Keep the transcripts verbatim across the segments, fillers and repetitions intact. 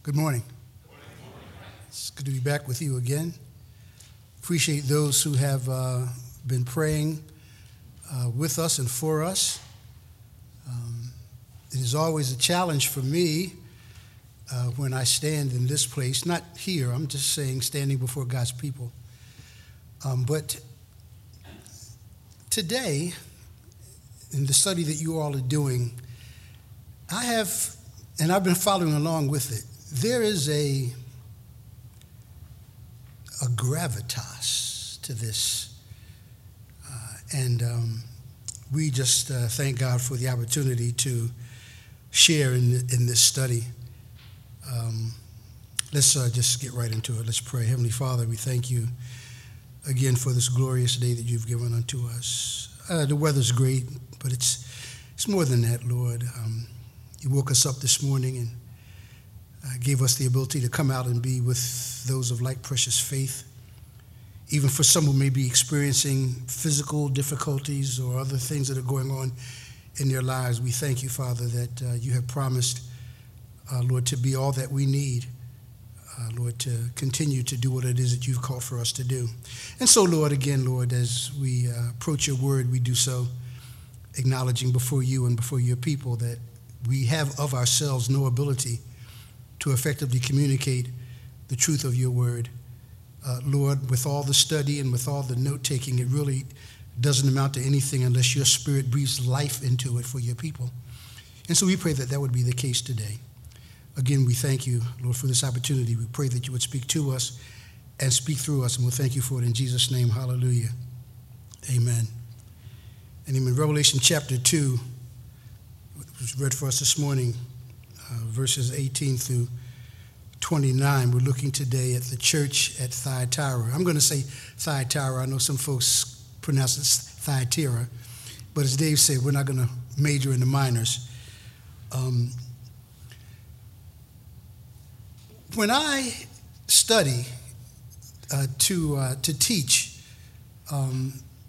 Good morning. It's good to be back with you again. Appreciate those who have uh, been praying uh, with us and for us. Um, it is always a challenge for me uh, when I stand in this place, not here, I'm just saying standing before God's people. Um, but today, in the study that you all are doing, I have, and I've been following along with it, there is a, a gravitas to this. Uh, and um, we just uh, thank God for the opportunity to share in, in this study. Um, let's uh, just get right into it. Let's pray. Heavenly Father, we thank you again for this glorious day that you've given unto us. Uh, the weather's great, but it's it's more than that, Lord. Um, you woke us up this morning and uh, gave us the ability to come out and be with those of like precious faith. Even for some who may be experiencing physical difficulties or other things that are going on in their lives, we thank you, Father, that uh, you have promised, uh, Lord, to be all that we need. Uh, Lord, to continue to do what it is that you've called for us to do. And so, Lord, again, Lord, as we uh, approach your word, we do so acknowledging before you and before your people that we have of ourselves no ability to effectively communicate the truth of your word. Uh, Lord, with all the study and with all the note-taking, it really doesn't amount to anything unless your spirit breathes life into it for your people. And so we pray that that would be the case today. Again, we thank you, Lord, for this opportunity. We pray that you would speak to us and speak through us, and we'll thank you for it in Jesus' name. Hallelujah. Amen. And in Revelation chapter two, which was read for us this morning, uh, verses eighteen through twenty-nine, we're looking today at the church at Thyatira. I'm going to say Thyatira. I know some folks pronounce it Thyatira, but as Dave said, we're not going to major in the minors. Um, When I study uh, to uh, to teach, um,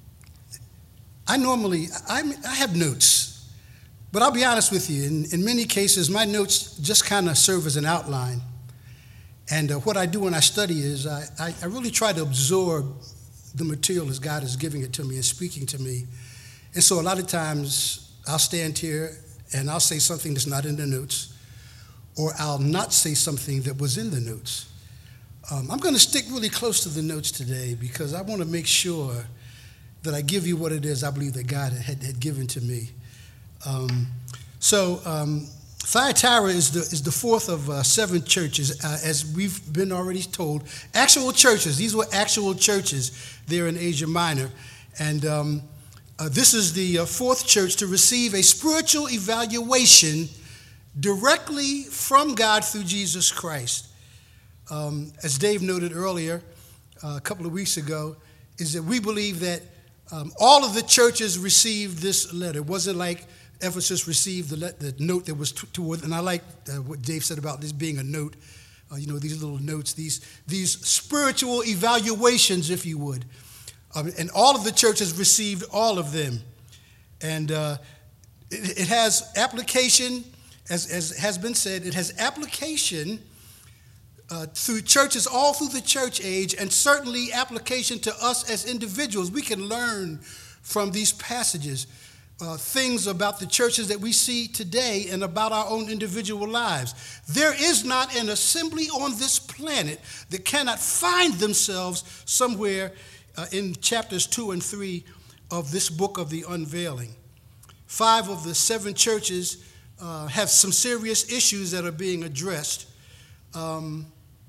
I normally, I, I have notes, but I'll be honest with you, in, in many cases, my notes just kind of serve as an outline. And uh, what I do when I study is I, I, I really try to absorb the material as God is giving it to me and speaking to me. And so a lot of times I'll stand here and I'll say something that's not in the notes, or I'll not say something that was in the notes. Um, I'm going to stick really close to the notes today because I want to make sure that I give you what it is I believe that God had, had given to me. Um, so um, Thyatira is the, is the fourth of uh, seven churches, uh, as we've been already told. Actual churches. These were actual churches there in Asia Minor. And um, uh, this is the uh, fourth church to receive a spiritual evaluation directly from God through Jesus Christ. Um, as Dave noted earlier, uh, a couple of weeks ago, is that we believe that um, all of the churches received this letter. It wasn't like Ephesus received the, le- the note that was t- toward, and I like uh, what Dave said about this being a note, uh, you know, these little notes, these, these spiritual evaluations, if you would. Um, and all of the churches received all of them. And uh, it, it has application. As, as has been said, it has application uh, through churches all through the church age, and certainly application to us as individuals. We can learn from these passages uh, things about the churches that we see today and about our own individual lives. There is not an assembly on this planet that cannot find themselves somewhere uh, in chapters two and three of this book of the unveiling. Five of the seven churches Uh, have some serious issues that are being addressed. Um,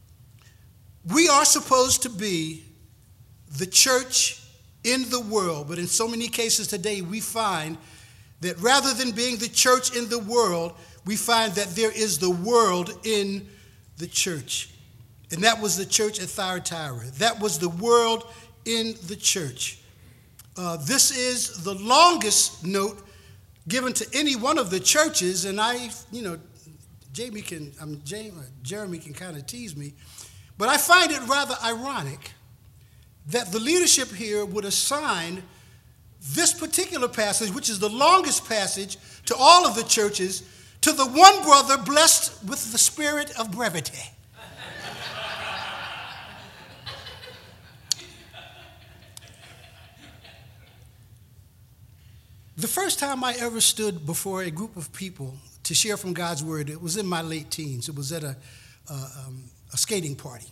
we are supposed to be the church in the world, but in so many cases today we find that rather than being the church in the world, we find that there is the world in the church. And that was the church at Thyatira. That was the world in the church. Uh, this is the longest note given to any one of the churches, and I, you know, Jamie can, um, Jamie, Jeremy can kind of tease me, but I find it rather ironic that the leadership here would assign this particular passage, which is the longest passage to all of the churches, to the one brother blessed with the spirit of brevity. The first time I ever stood before a group of people to share from God's word, it was in my late teens. It was at a, uh, um, a skating party.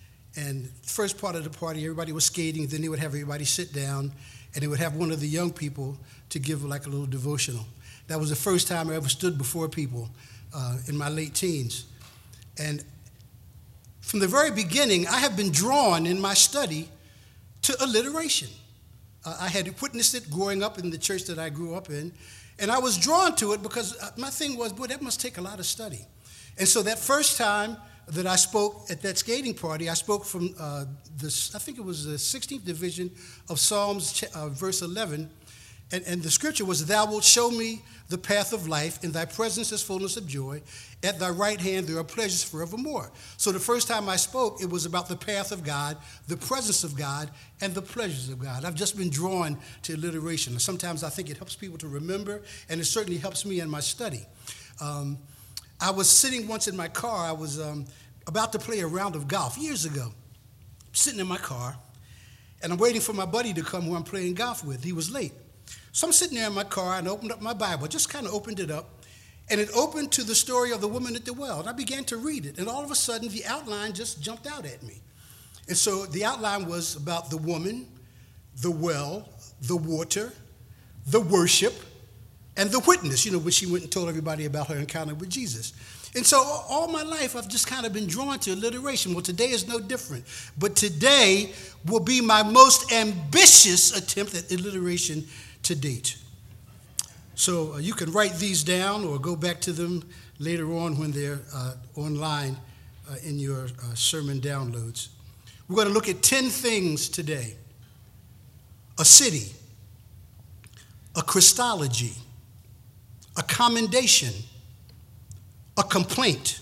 And the first part of the party, everybody was skating. Then they would have everybody sit down, and they would have one of the young people to give like a little devotional. That was the first time I ever stood before people uh, in my late teens. And from the very beginning, I have been drawn in my study to alliteration. Uh, I had witnessed it growing up in the church that I grew up in, and I was drawn to it because my thing was, boy, that must take a lot of study. And so that first time that I spoke at that skating party, I spoke from uh, this, I think it was the sixteenth division of Psalms, uh, verse eleven, and, and the scripture was, "Thou wilt show me the path of life. In thy presence is fullness of joy. At thy right hand there are pleasures forevermore." So the first time I spoke, it was about the path of God, the presence of God, and the pleasures of God. I've just been drawn to alliteration. Sometimes I think it helps people to remember, and it certainly helps me in my study. Um, I was sitting once in my car. I was um, about to play a round of golf years ago. I'm sitting in my car, and I'm waiting for my buddy to come who I'm playing golf with. He was late. So I'm sitting there in my car, and I opened up my Bible, just kind of opened it up, and it opened to the story of the woman at the well. And I began to read it, and all of a sudden, the outline just jumped out at me. And so the outline was about the woman, the well, the water, the worship, and the witness, you know, when she went and told everybody about her encounter with Jesus. And so all my life, I've just kind of been drawn to alliteration. Well, today is no different. But today will be my most ambitious attempt at alliteration to date. So uh, you can write these down or go back to them later on when they're uh, online uh, in your uh, sermon downloads. We're going to look at ten things today: a city, a Christology, a commendation, a complaint,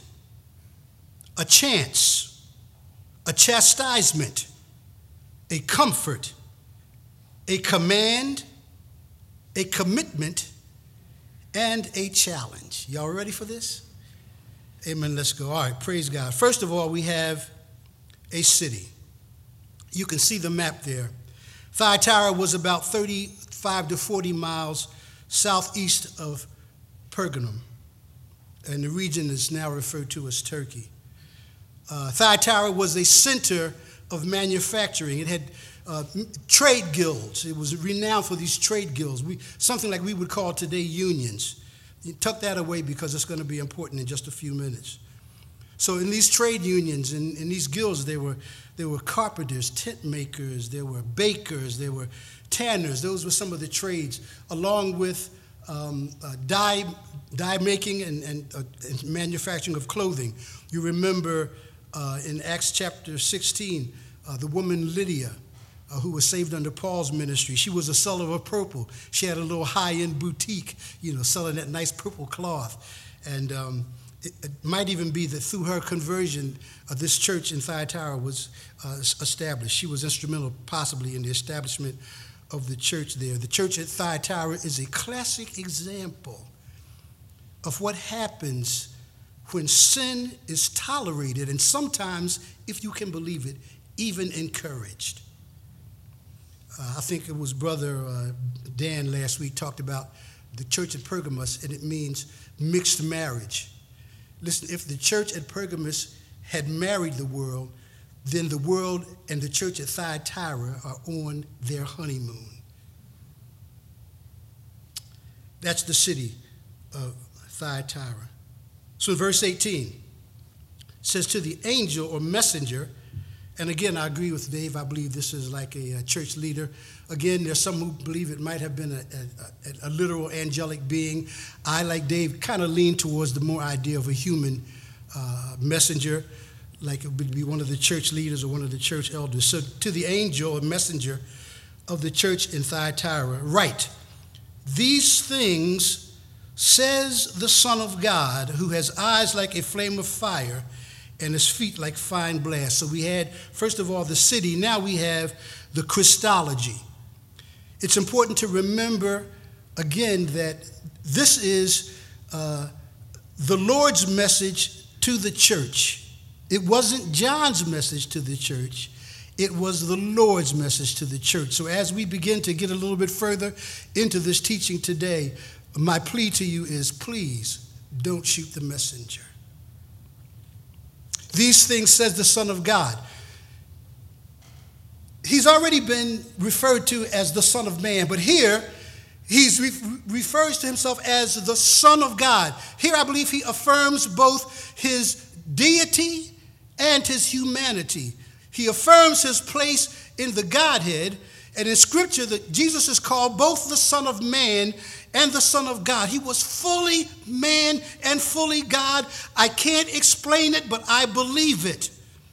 a chance, a chastisement, a comfort, a command, a commitment, and a challenge. Y'all ready for this? Amen. Let's go. All right. Praise God. First of all, we have a city. You can see the map there. Thyatira was about thirty-five to forty miles southeast of Pergamum, and the region is now referred to as Turkey. Uh, Thyatira was a center of manufacturing. It had uh, trade guilds. It was renowned for these trade guilds, we, something like we would call today unions. You tuck that away because it's going to be important in just a few minutes. So in these trade unions, in, in these guilds, there were, there were carpenters, tent makers, there were bakers, there were tanners. Those were some of the trades, along with um, uh, dye, dye making and, and, uh, and manufacturing of clothing. You remember uh, in Acts chapter sixteen, uh, the woman Lydia, uh, who was saved under Paul's ministry. She was a seller of purple. She had a little high-end boutique, you know, selling that nice purple cloth. And um, it, it might even be that through her conversion, uh, this church in Thyatira was uh, established. She was instrumental possibly in the establishment of the church there. The church at Thyatira is a classic example of what happens when sin is tolerated and sometimes, if you can believe it, even encouraged. Uh, I think it was Brother uh, Dan last week talked about the church at Pergamos, and it means mixed marriage. Listen, if the church at Pergamos had married the world, then the world and the church at Thyatira are on their honeymoon. That's the city of Thyatira. So in verse eighteen, it says, to the angel or messenger, and again, I agree with Dave. I believe this is like a, a church leader. Again, there's some who believe it might have been a, a, a literal angelic being. I, like Dave, kind of lean towards the more idea of a human uh, messenger, like it would be one of the church leaders or one of the church elders. So to the angel or messenger of the church in Thyatira, write, these things says the Son of God, who has eyes like a flame of fire and his feet like fine brass. So we had, first of all, the city. Now we have the Christology. It's important to remember, again, that this is uh, the Lord's message to the church. It wasn't John's message to the church. It was the Lord's message to the church. So as we begin to get a little bit further into this teaching today, my plea to you is, please don't shoot the messenger. These things says the Son of God. He's already been referred to as the Son of Man, but here he re- refers to himself as the Son of God. Here I believe he affirms both his deity and his humanity. He affirms his place in the Godhead, and in Scripture that Jesus is called both the Son of Man and the Son of God. He was fully man and fully God. I can't explain it, but I believe it.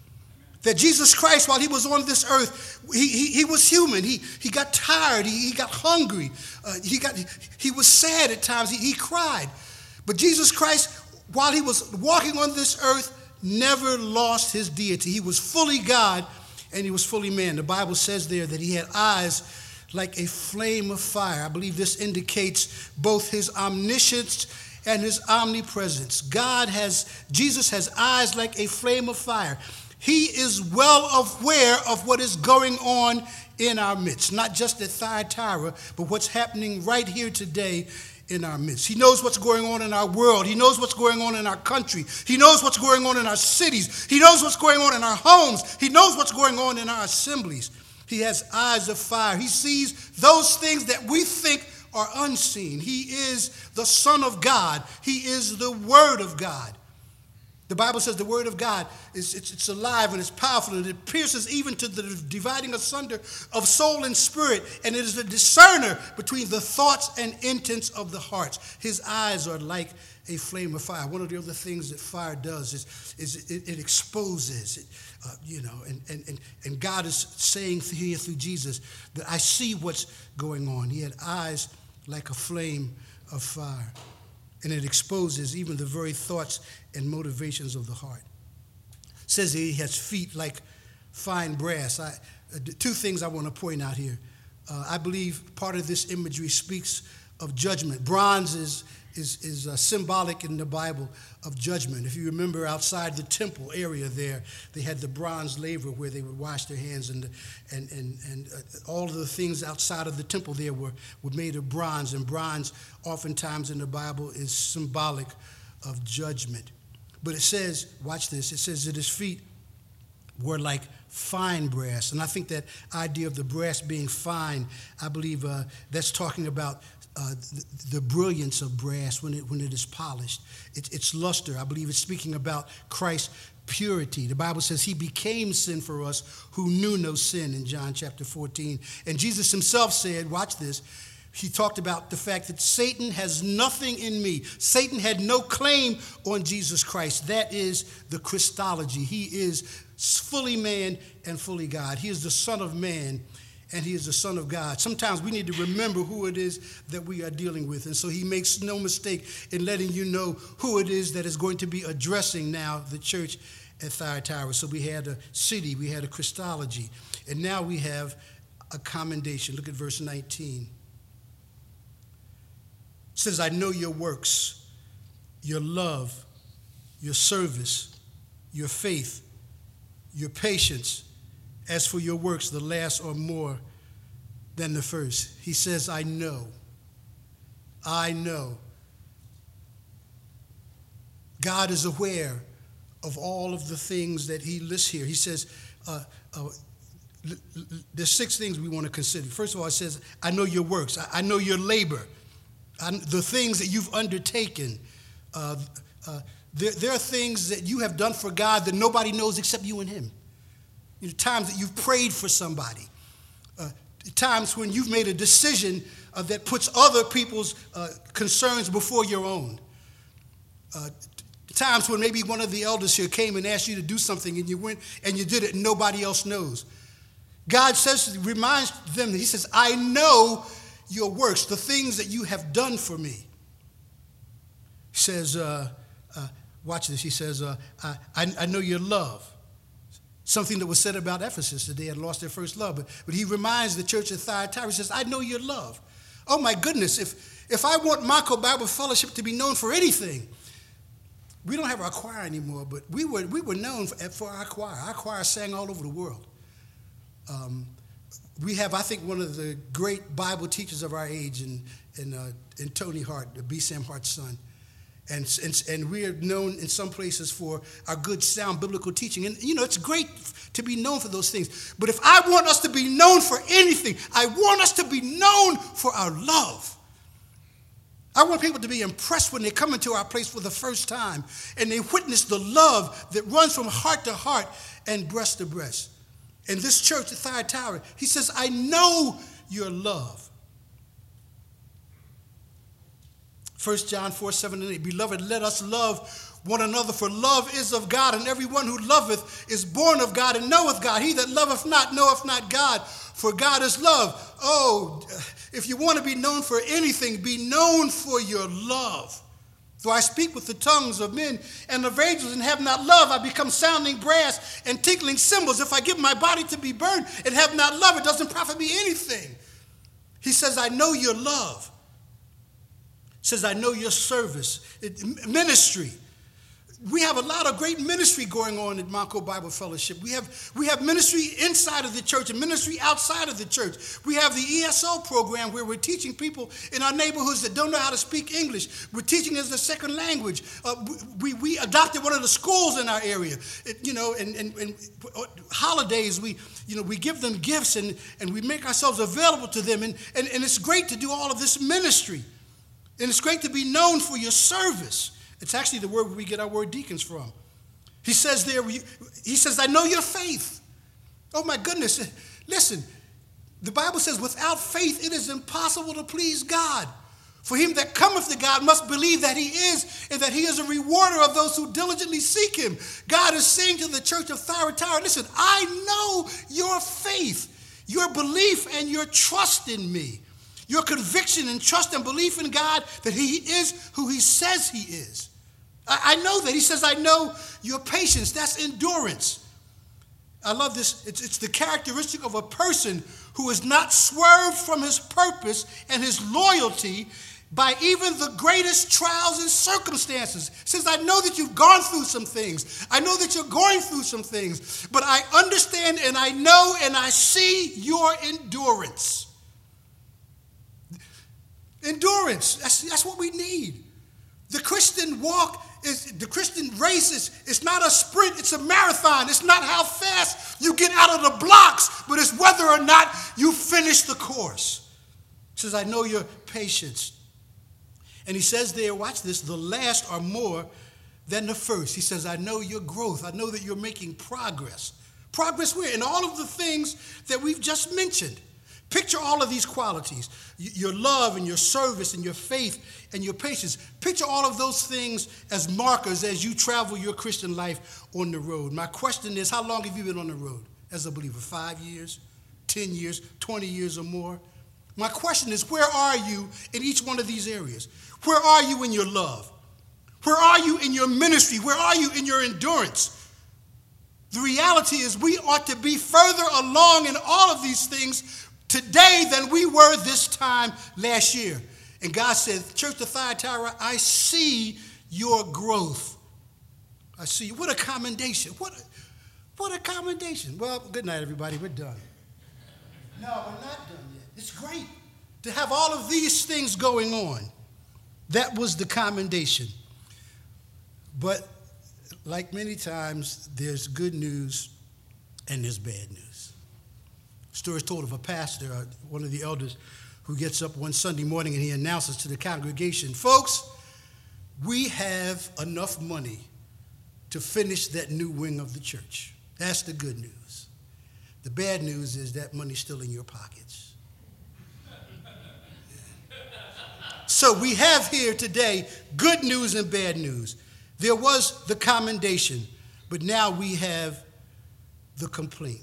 That Jesus Christ, while he was on this earth, he, he, he was human. He, he got tired. He, he got hungry. Uh, he, got, he was sad at times. He, he cried. But Jesus Christ, while he was walking on this earth, never lost his deity. He was fully God and he was fully man. The Bible says there that he had eyes like a flame of fire. I believe this indicates both his omniscience and his omnipresence. God has, Jesus has eyes like a flame of fire. He is well aware of what is going on in our midst, not just at Thyatira, but what's happening right here today in our midst. He knows what's going on in our world. He knows what's going on in our country. He knows what's going on in our cities. He knows what's going on in our homes. He knows what's going on in our assemblies. He has eyes of fire. He sees those things that we think are unseen. He is the Son of God. He is the Word of God. The Bible says the Word of God is it's, it's alive and it's powerful, and it pierces even to the dividing asunder of soul and spirit, and it is a discerner between the thoughts and intents of the hearts. His eyes are like a flame of fire. One of the other things that fire does is, is it, it exposes it, uh, you know, and, and, and, and God is saying here through Jesus that I see what's going on. He had eyes like a flame of fire, and it exposes even the very thoughts and motivations of the heart. It says he has feet like fine brass. I, uh, two things I want to point out here. Uh, I believe part of this imagery speaks of judgment. Bronze is, is, is uh, symbolic in the Bible of judgment. If you remember outside the temple area there, they had the bronze laver where they would wash their hands, and, the, and, and, and uh, all of the things outside of the temple there were, were made of bronze, and bronze oftentimes in the Bible is symbolic of judgment. But it says, watch this, it says that his feet were like fine brass. And I think that idea of the brass being fine, I believe uh, that's talking about uh, the, the brilliance of brass when it when it is polished. It, its luster. I believe it's speaking about Christ's purity. The Bible says he became sin for us who knew no sin in John chapter fourteen. And Jesus himself said, watch this, he talked about the fact that Satan has nothing in me. Satan had no claim on Jesus Christ. That is the Christology. He is fully man and fully God. He is the Son of Man and he is the Son of God. Sometimes we need to remember who it is that we are dealing with. And so he makes no mistake in letting you know who it is that is going to be addressing now the church at Thyatira. So we had a city, we had a Christology, and now we have a commendation. Look at verse nineteen. It says, I know your works, your love, your service, your faith, your patience. As for your works, the last are more than the first. He says, I know. I know. God is aware of all of the things that he lists here. He says, uh, uh, there's six things we want to consider. First of all, it says, I know your works. I, I know your labor. And the things that you've undertaken, uh, uh, there, there are things that you have done for God that nobody knows except you and him. You know, times that you've prayed for somebody, uh, times when you've made a decision uh, that puts other people's uh, concerns before your own. Uh, times when maybe one of the elders here came and asked you to do something and you went and you did it and nobody else knows. God says, reminds them, he says, I know your works, the things that you have done for me. He says, uh, uh, watch this, he says, uh, I, I know your love. Something that was said about Ephesus, that they had lost their first love. But, but he reminds the church at Thyatira, he says, I know your love. Oh my goodness, if, if I want Mako Bible Fellowship to be known for anything, We don't have our choir anymore, but we were we were known for, for our choir. Our choir sang all over the world. Um, we have, I think, one of the great Bible teachers of our age in in, uh, in Tony Hart, B. Sam Hart's son. And, and, and we are known in some places for our good, sound biblical teaching. And, you know, it's great to be known for those things. But if I want us to be known for anything, I want us to be known for our love. I want people to be impressed when they come into our place for the first time and they witness the love that runs from heart to heart and breast to breast. In this church at Thyatira, he says, I know your love. First John four, seven, and eight. Beloved, let us love one another, for love is of God, and everyone who loveth is born of God and knoweth God. He that loveth not knoweth not God, for God is love. Oh, if you want to be known for anything, be known for your love. Though I speak with the tongues of men and of angels and have not love, I become sounding brass and tinkling cymbals. If I give my body to be burned and have not love, it doesn't profit me anything. He says, I know your love. Says, I know your service, it, ministry. We have a lot of great ministry going on at Mount Cold Bible Fellowship. We have, we have ministry inside of the church and ministry outside of the church. We have the E S O program where we're teaching people in our neighborhoods that don't know how to speak English. We're teaching as a second language. Uh, we, we adopted one of the schools in our area. It, you know, and, and, and holidays, we, you know, we give them gifts and, and we make ourselves available to them. And, and, and it's great to do all of this ministry. And it's great to be known for your service. It's actually the word we get our word deacons from. He says there, he says, I know your faith. Oh my goodness. Listen, the Bible says without faith it is impossible to please God. For him that cometh to God must believe that he is, and that he is a rewarder of those who diligently seek him. God is saying to the church of Thyatira, listen, I know your faith, your belief, and your trust in me. Your conviction and trust and belief in God that he is who he says he is. I, I know that. He says, I know your patience. That's endurance. I love this. It's, it's the characteristic of a person who is not swerved from his purpose and his loyalty by even the greatest trials and circumstances. It says, I know that you've gone through some things. I know that you're going through some things. But I understand and I know and I see your endurance. Endurance, that's, that's what we need. The Christian walk, is the Christian race is it's not a sprint, it's a marathon. It's not how fast you get out of the blocks, but it's whether or not you finish the course. He says, I know your patience. And he says there, watch this, the last are more than the first. He says, I know your growth. I know that you're making progress. Progress where? In all of the things that we've just mentioned. Picture all of these qualities, your love and your service and your faith and your patience. Picture all of those things as markers as you travel your Christian life on the road. My question is, how long have you been on the road as a believer? Five years, ten years, twenty years or more? My question is, where are you in each one of these areas? Where are you in your love? Where are you in your ministry? Where are you in your endurance? The reality is we ought to be further along in all of these things today than we were this time last year. And God said, Church of Thyatira, I see your growth. I see you. What a commendation. What a, what a commendation. Well, good night, everybody. We're done. No, we're not done yet. It's great to have all of these things going on. That was the commendation. But like many times, there's good news and there's bad news. Story is told of a pastor, uh, one of the elders, who gets up one Sunday morning and he announces to the congregation, folks, we have enough money to finish that new wing of the church. That's the good news. The bad news is that money's still in your pockets. So we have here today good news and bad news. There was the commendation, but now we have the complaint.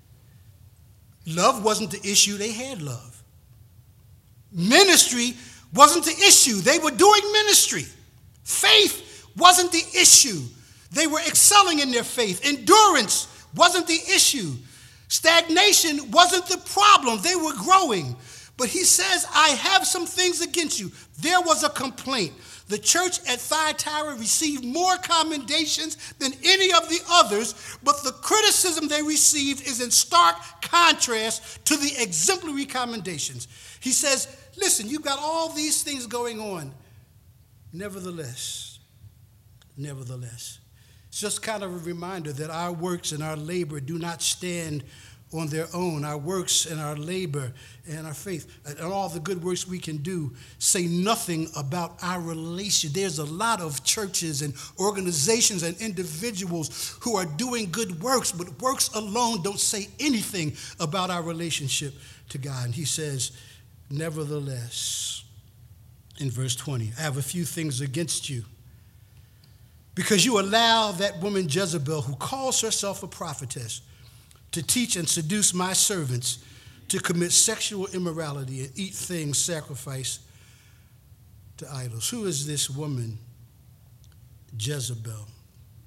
Love wasn't the issue, they had love. Ministry wasn't the issue, they were doing ministry. Faith wasn't the issue, they were excelling in their faith. Endurance wasn't the issue. Stagnation wasn't the problem, they were growing. But he says, I have some things against you. There was a complaint. The church at Thyatira received more commendations than any of the others, but the criticism they received is in stark contrast to the exemplary commendations. He says, listen, you've got all these things going on. Nevertheless, nevertheless, it's just kind of a reminder that our works and our labor do not stand on their own. Our works and our labor and our faith and all the good works we can do say nothing about our relation. There's a lot of churches and organizations and individuals who are doing good works, but works alone don't say anything about our relationship to God. And he says, nevertheless, in verse twenty, I have a few things against you, because you allow that woman Jezebel, who calls herself a prophetess, to teach and seduce my servants to commit sexual immorality and eat things sacrificed to idols. Who is this woman, Jezebel?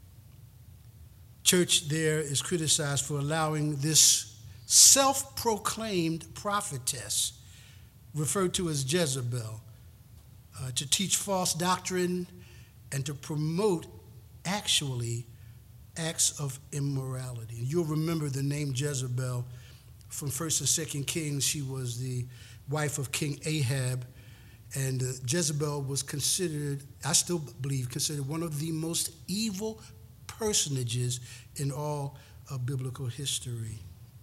Church there is criticized for allowing this self-proclaimed prophetess, referred to as Jezebel, uh, to teach false doctrine and to promote actually acts of immorality. And you'll remember the name Jezebel from First and Second Kings. She was the wife of King Ahab, and uh, Jezebel was considered, I still believe, considered one of the most evil personages in all of biblical history.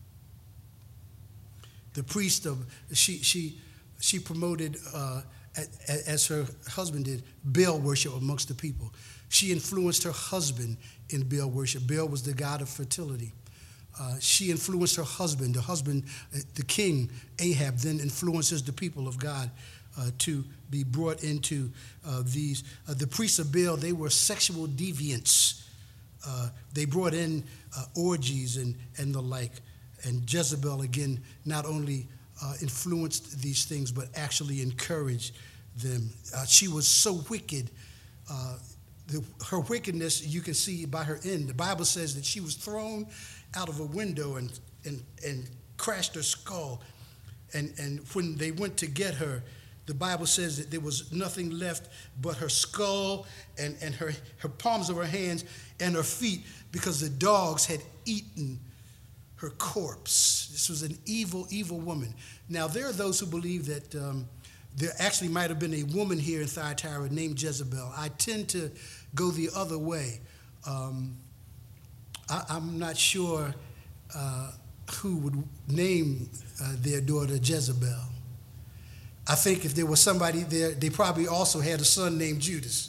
The priest of, she she she promoted, uh, as her husband did, Baal worship amongst the people. She influenced her husband in Baal worship. Baal was the god of fertility. Uh, she influenced her husband. The husband, uh, the king, Ahab, then influences the people of God uh, to be brought into uh, these. Uh, the priests of Baal, they were sexual deviants. Uh, they brought in uh, orgies and, and the like. And Jezebel, again, not only uh, influenced these things, but actually encouraged them. Uh, she was so wicked. Uh, The, her wickedness, you can see by her end. The Bible says that she was thrown out of a window and and, and crashed her skull. And, and when they went to get her, the Bible says that there was nothing left but her skull and, and her, her palms of her hands and her feet, because the dogs had eaten her corpse. This was an evil, evil woman. Now, there are those who believe that um, there actually might have been a woman here in Thyatira named Jezebel. I tend to go the other way. Um, I, I'm not sure uh, who would name uh, their daughter Jezebel. I think if there was somebody there, they probably also had a son named Judas.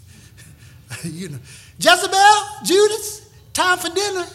You know, Jezebel, Judas, time for dinner.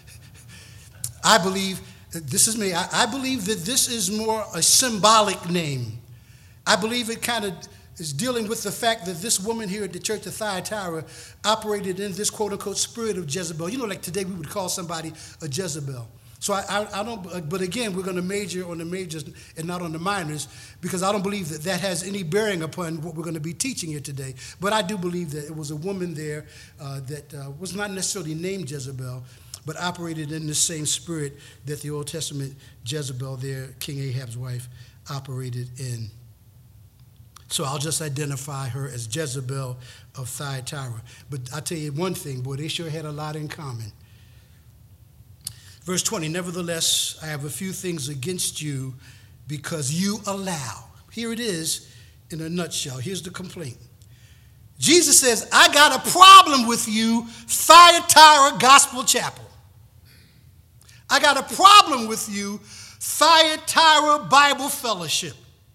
I believe, this is me, I, I believe that this is more a symbolic name. I believe it kind of is dealing with the fact that this woman here at the church of Thyatira operated in this quote-unquote spirit of Jezebel. You know, like today we would call somebody a Jezebel. So I, I, I don't, but again, we're going to major on the majors and not on the minors, because I don't believe that that has any bearing upon what we're going to be teaching here today. But I do believe that it was a woman there uh, that uh, was not necessarily named Jezebel, but operated in the same spirit that the Old Testament Jezebel there, King Ahab's wife, operated in. So I'll just identify her as Jezebel of Thyatira. But I'll tell you one thing, boy, they sure had a lot in common. Verse twenty, nevertheless, I have a few things against you because you allow. Here it is in a nutshell. Here's the complaint. Jesus says, I got a problem with you, Thyatira Gospel Chapel. I got a problem with you, Thyatira Bible Fellowship.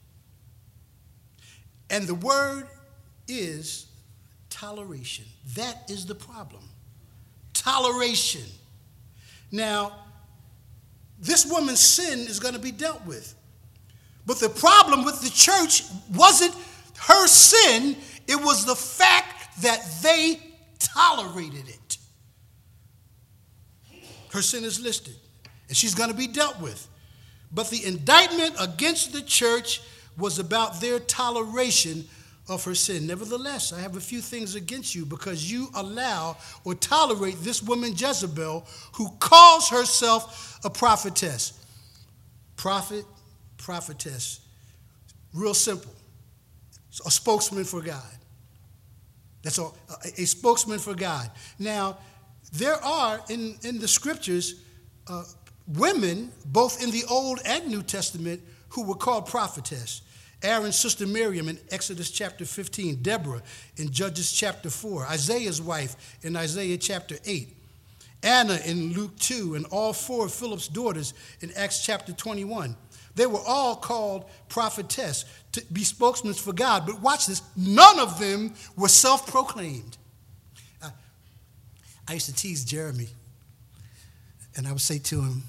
And the word is toleration. That is the problem. Toleration. Now, this woman's sin is going to be dealt with. But the problem with the church wasn't her sin, it was the fact that they tolerated it. Her sin is listed, and she's going to be dealt with. But the indictment against the church was about their toleration of her sin. Nevertheless, I have a few things against you because you allow or tolerate this woman Jezebel, who calls herself a prophetess. Prophet, prophetess. Real simple. A spokesman for God. That's all, a, a spokesman for God. Now, there are in, in the scriptures uh, women, both in the Old and New Testament, who were called prophetess. Aaron's sister Miriam in Exodus chapter fifteen, Deborah in Judges chapter four, Isaiah's wife in Isaiah chapter eight, Anna in Luke two, and all four of Philip's daughters in Acts chapter twenty-one. They were all called prophetess, to be spokesmen for God. But watch this, none of them were self-proclaimed. Uh, I used to tease Jeremy, and I would say to him,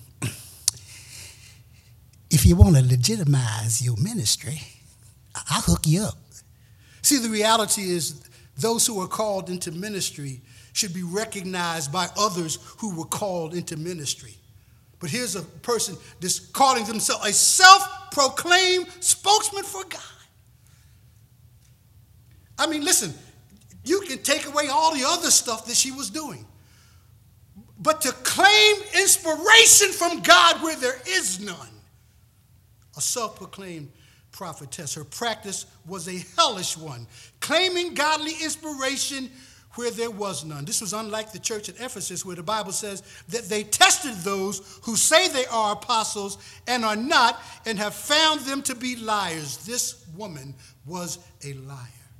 if you want to legitimize your ministry, I'll hook you up. See, the reality is those who are called into ministry should be recognized by others who were called into ministry. But here's a person that's calling themselves a self-proclaimed spokesman for God. I mean, listen, you can take away all the other stuff that she was doing. But to claim inspiration from God where there is none, a self-proclaimed prophetess. Her practice was a hellish one, claiming godly inspiration where there was none. This was unlike the church at Ephesus, where the Bible says that they tested those who say they are apostles and are not, and have found them to be liars. This woman was a liar.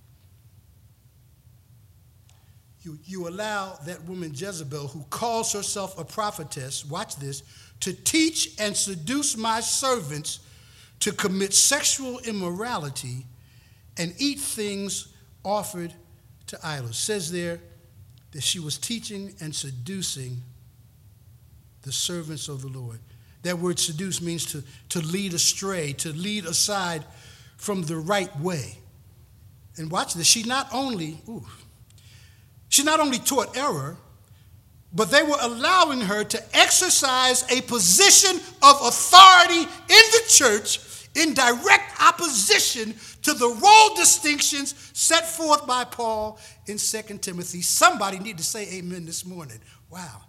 You, you allow that woman Jezebel, who calls herself a prophetess, watch this, to teach and seduce my servants to commit sexual immorality and eat things offered to idols. It says there that she was teaching and seducing the servants of the Lord. That word seduce means to, to lead astray, to lead aside from the right way. And watch this, she not only, ooh, she not only taught error, but they were allowing her to exercise a position of authority in the church in direct opposition to the role distinctions set forth by Paul in Second Timothy. Somebody need to say amen this morning. Wow.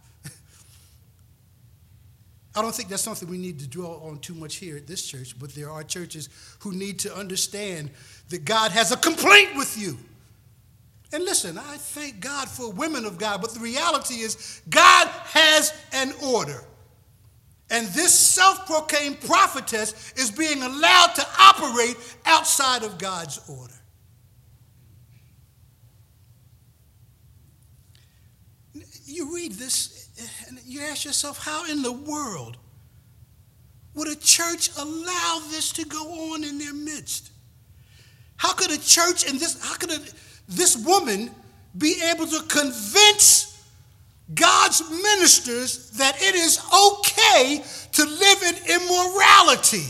I don't think that's something we need to dwell on too much here at this church, but there are churches who need to understand that God has a complaint with you. And listen, I thank God for women of God, but the reality is God has an order. And this self-proclaimed prophetess is being allowed to operate outside of God's order. You read this and you ask yourself, how in the world would a church allow this to go on in their midst? How could a church and this, how could a, this woman be able to convince God's ministers that it is okay to live in immorality?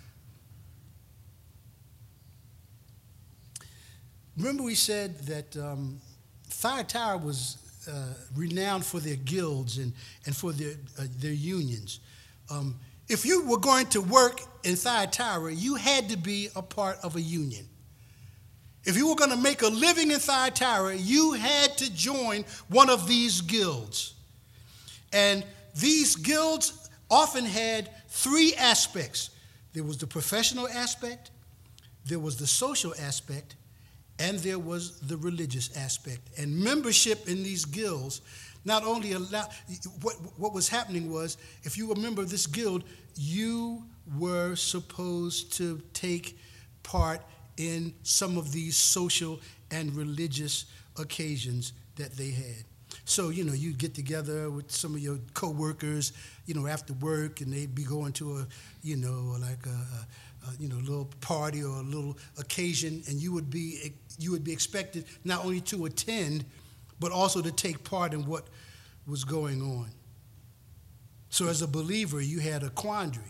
Remember we said that um, Thyatira was uh, renowned for their guilds and, and for their, uh, their unions. Um, if you were going to work in Thyatira, you had to be a part of a union. If you were going to make a living in Thyatira, you had to join one of these guilds. And these guilds often had three aspects. There was the professional aspect, there was the social aspect, and there was the religious aspect. And membership in these guilds not only allowed, what, what was happening was, if you were a member of this guild, you were supposed to take part in some of these social and religious occasions that they had. So, you know, you'd get together with some of your co-workers, you know, after work, and they'd be going to a, you know, like a, a, a you know, little party or a little occasion, and you would be you would be expected not only to attend, but also to take part in what was going on. So as a believer, you had a quandary.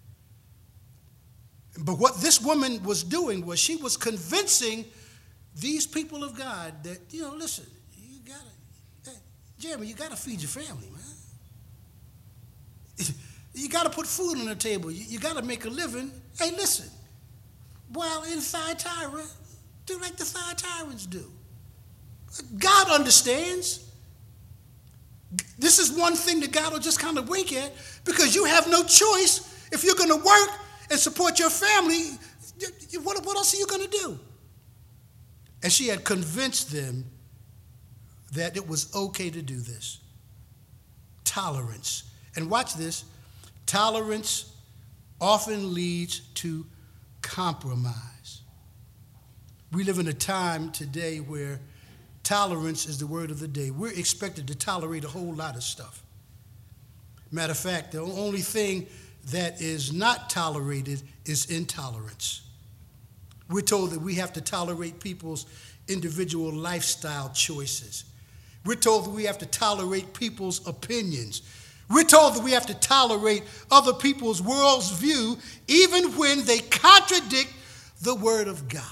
But what this woman was doing was she was convincing these people of God that, you know, listen, you got to, hey, Jeremy, you got to feed your family, man. You got to put food on the table. You, you got to make a living. Hey, listen, while in Thyatira, do like the Thyatirans do. God understands. This is one thing that God will just kind of wink at, because you have no choice. If you're going to work and support your family, what, what else are you going to do? And she had convinced them that it was okay to do this. Tolerance. And watch this. Tolerance often leads to compromise. We live in a time today where tolerance is the word of the day. We're expected to tolerate a whole lot of stuff. Matter of fact, the only thing that is not tolerated is intolerance. We're told that we have to tolerate people's individual lifestyle choices. We're told that we have to tolerate people's opinions. We're told that we have to tolerate other people's world's view, even when they contradict the Word of God.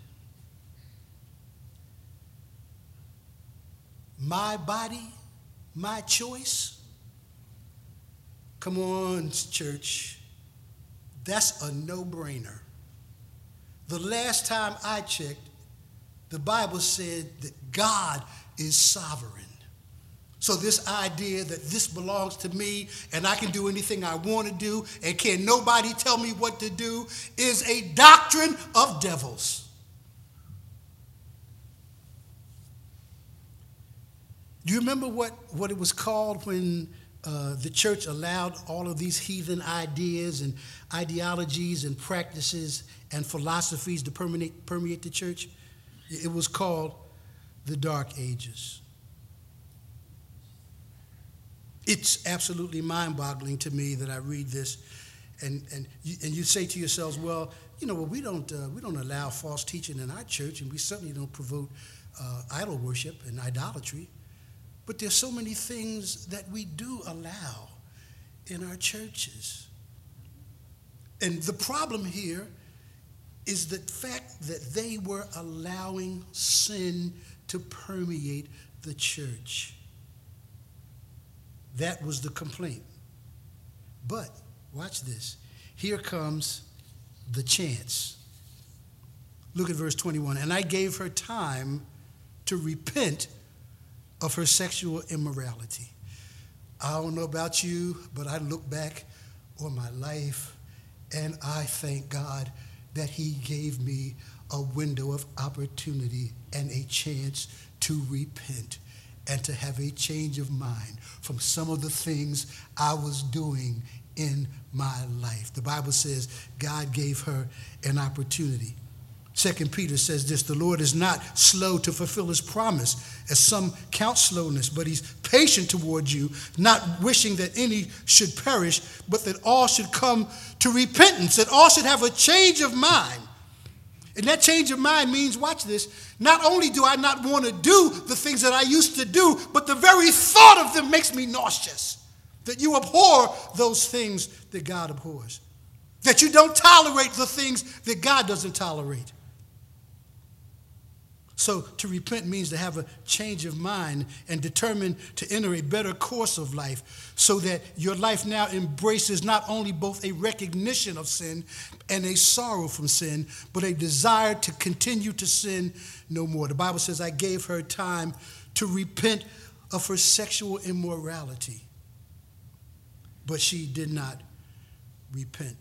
My body, my choice. Come on, church. That's a no-brainer. The last time I checked, the Bible said that God is sovereign. So this idea that this belongs to me and I can do anything I want to do and can nobody tell me what to do is a doctrine of devils. Do you remember what, what it was called when uh, the church allowed all of these heathen ideas and ideologies and practices and philosophies to permeate, permeate the church? It was called the Dark Ages. It's absolutely mind-boggling to me that I read this, and and you, and you say to yourselves, well, you know, well, we don't uh, we don't allow false teaching in our church, and we certainly don't promote uh, idol worship and idolatry. But there's so many things that we do allow in our churches, and the problem here is the fact that they were allowing sin to permeate the church. That was the complaint. But, watch this. Here comes the chance. Look at verse twenty-one. And I gave her time to repent of her sexual immorality. I don't know about you, but I look back on my life and I thank God that he gave me a window of opportunity and a chance to repent and to have a change of mind from some of the things I was doing in my life. The Bible says God gave her an opportunity. Second Peter says this, the Lord is not slow to fulfill his promise, as some count slowness, but he's patient toward you, not wishing that any should perish, but that all should come to repentance, that all should have a change of mind. And that change of mind means, watch this, not only do I not want to do the things that I used to do, but the very thought of them makes me nauseous. That you abhor those things that God abhors. That you don't tolerate the things that God doesn't tolerate. So to repent means to have a change of mind and determine to enter a better course of life so that your life now embraces not only both a recognition of sin and a sorrow from sin, but a desire to continue to sin no more. The Bible says, I gave her time to repent of her sexual immorality, but she did not repent.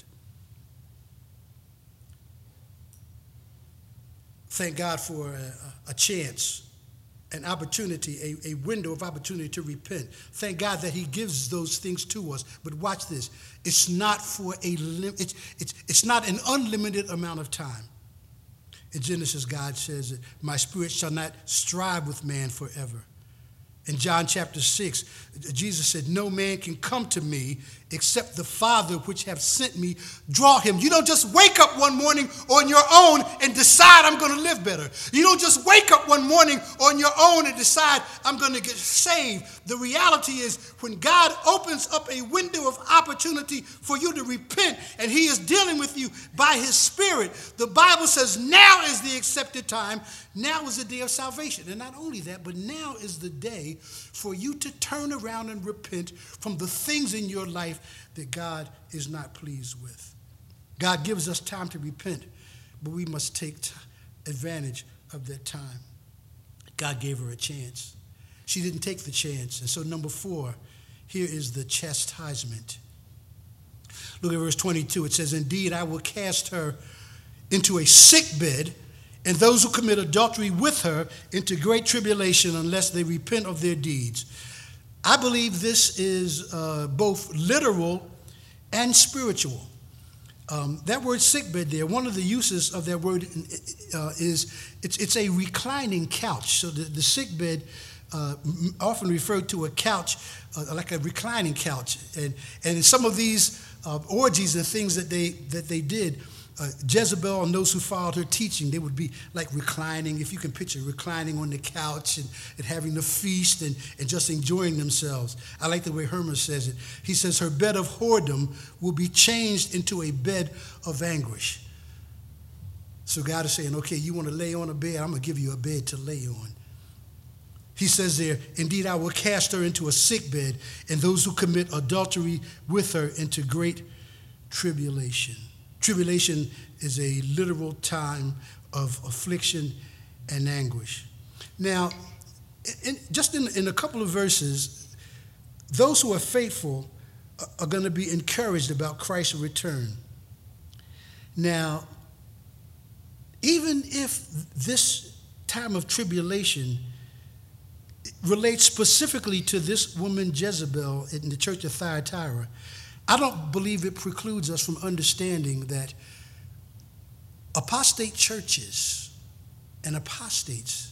Thank God for a, a chance, an opportunity, a, a window of opportunity to repent. Thank God that he gives those things to us. But watch this. It's not for a lim- it's, it's, it's not an unlimited amount of time. In Genesis, God says that my spirit shall not strive with man forever. In John chapter six, Jesus said, no man can come to me except the Father which have sent me draw him. You don't just wake up one morning on your own and decide I'm going to live better. You don't just wake up one morning on your own and decide I'm going to get saved. The reality is when God opens up a window of opportunity for you to repent and he is dealing with you by his Spirit, the Bible says now is the accepted time. Now is the day of salvation. And not only that, but now is the day for you to turn around and repent from the things in your life that God is not pleased with. God gives us time to repent, but we must take t- advantage of that time. God gave her a chance. She didn't take the chance. And so number four, here is the chastisement. Look at verse twenty-two. It says, indeed, I will cast her into a sick bed and those who commit adultery with her into great tribulation unless they repent of their deeds. I believe this is uh, both literal and spiritual. Um, that word sickbed there, one of the uses of that word uh, is it's, it's a reclining couch. So the, the sickbed uh, often referred to a couch, uh, like a reclining couch. And, and in some of these uh, orgies and things that they, that they did, Uh, Jezebel and those who followed her teaching, they would be like reclining, if you can picture, reclining on the couch and, and having the feast and, and just enjoying themselves. I like the way Hermas says it. He says her bed of whoredom will be changed into a bed of anguish. So God is saying, okay, you want to lay on a bed? I'm going to give you a bed to lay on. He says there, indeed, I will cast her into a sick bed, and those who commit adultery with her into great tribulation. Tribulation is a literal time of affliction and anguish. Now, in, just in, in a couple of verses, those who are faithful are going to be encouraged about Christ's return. Now, even if this time of tribulation relates specifically to this woman Jezebel in the church of Thyatira, I don't believe it precludes us from understanding that apostate churches and apostates,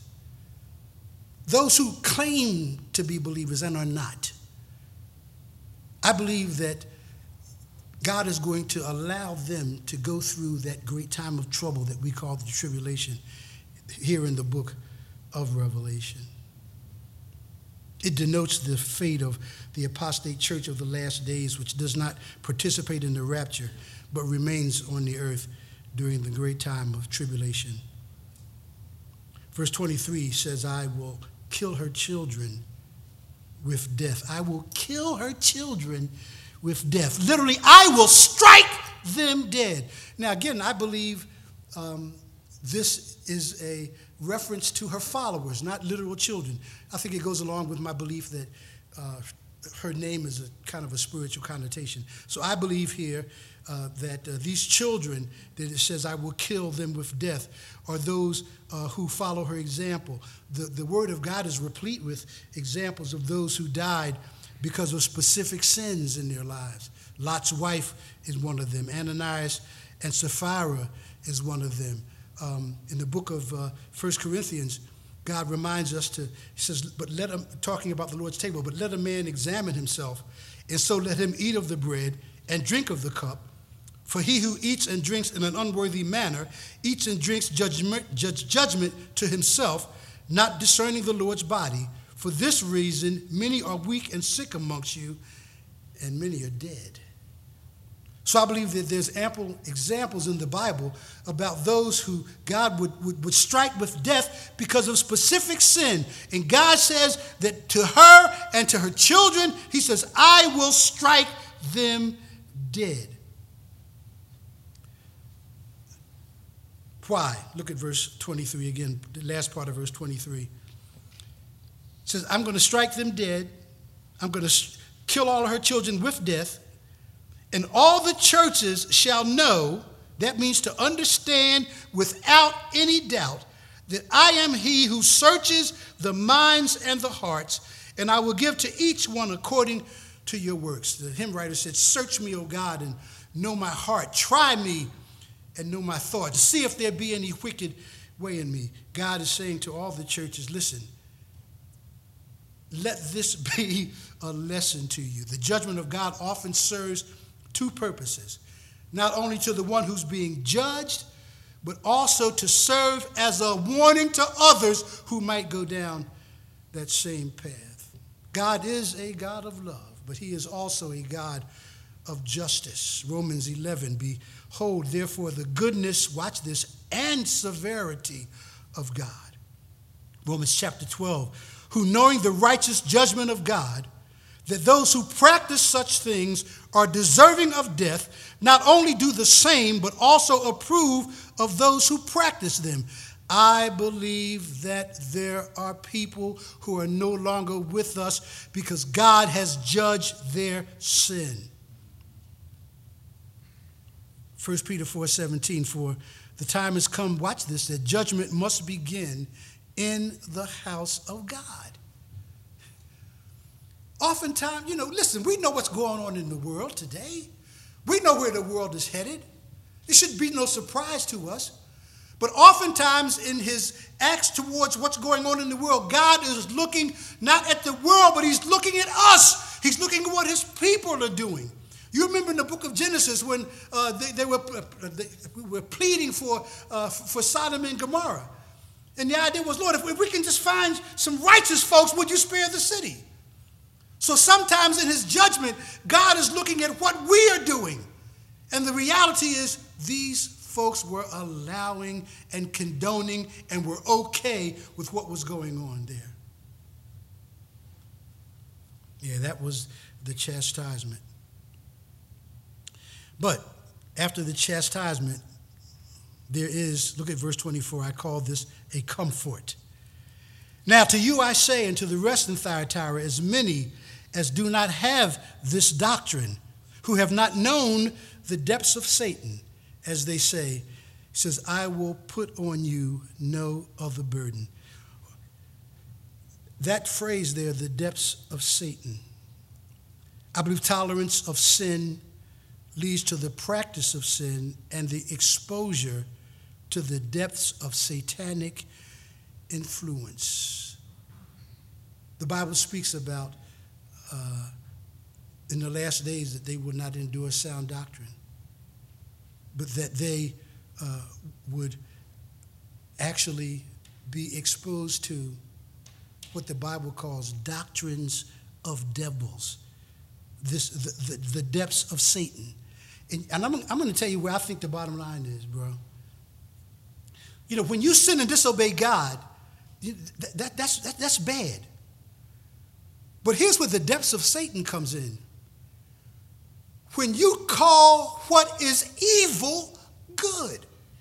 those who claim to be believers and are not, I believe that God is going to allow them to go through that great time of trouble that we call the tribulation here in the book of Revelation. It denotes the fate of the apostate church of the last days, which does not participate in the rapture, but remains on the earth during the great time of tribulation. Verse twenty-three says, I will kill her children with death. I will kill her children with death. Literally, I will strike them dead. Now, again, I believe um, this is a reference to her followers, not literal children. I think it goes along with my belief that uh, her name is a kind of a spiritual connotation. So I believe here uh, that uh, these children that it says I will kill them with death are those uh, who follow her example. The, the Word of God is replete with examples of those who died because of specific sins in their lives. Lot's wife is one of them. Ananias and Sapphira is one of them. Um, in the book of uh, First Corinthians, God reminds us to, he says, but let him, talking about the Lord's table, but let a man examine himself, and so let him eat of the bread and drink of the cup. For he who eats and drinks in an unworthy manner eats and drinks judgment, judge, judgment to himself, not discerning the Lord's body. For this reason, many are weak and sick amongst you, and many are dead. So I believe that there's ample examples in the Bible about those who God would, would, would strike with death because of specific sin. And God says that to her and to her children, he says, I will strike them dead. Why? Look at verse twenty-three again, the last part of verse twenty-three. It says, I'm going to strike them dead. I'm going to kill all of her children with death. And all the churches shall know, that means to understand without any doubt, that I am he who searches the minds and the hearts, and I will give to each one according to your works. The hymn writer said, search me, O God, and know my heart. Try me and know my thoughts. See if there be any wicked way in me. God is saying to all the churches, listen, let this be a lesson to you. The judgment of God often serves two purposes, not only to the one who's being judged, but also to serve as a warning to others who might go down that same path. God is a God of love, but he is also a God of justice. Romans eleven, behold, therefore, the goodness, watch this, and severity of God. Romans chapter twelve, who knowing the righteous judgment of God, that those who practice such things are deserving of death, not only do the same, but also approve of those who practice them. I believe that there are people who are no longer with us because God has judged their sin. First Peter four seventeen, for The time has come, watch this, that judgment must begin in the house of God. Oftentimes, you know, listen, we know what's going on in the world today. We know where the world is headed. It should be no surprise to us. But oftentimes in his acts towards what's going on in the world, God is looking not at the world, but he's looking at us. He's looking at what his people are doing. You remember in the book of Genesis when uh, they, they, were, uh, they were pleading for, uh, for Sodom and Gomorrah. And the idea was, Lord, if, if we can just find some righteous folks, would you spare the city? So sometimes in his judgment, God is looking at what we are doing. And the reality is these folks were allowing and condoning and were okay with what was going on there. Yeah, that was the chastisement. But after the chastisement, there is, look at verse twenty-four, I call this a comfort. Now to you I say, and to the rest in Thyatira, as many as do not have this doctrine, who have not known the depths of Satan, as they say, he says, I will put on you no other burden. That phrase there, the depths of Satan, I believe tolerance of sin leads to the practice of sin and the exposure to the depths of satanic influence. The Bible speaks about uh, in the last days that they would not endure sound doctrine, but that they uh, would actually be exposed to what the Bible calls doctrines of devils, this the, the, the depths of Satan. And, and I'm, I'm going to tell you where I think the bottom line is, bro. You know, when you sin and disobey God, you, that, that, that's, that, that's bad. But here's where the depths of Satan comes in. When you call what is evil good.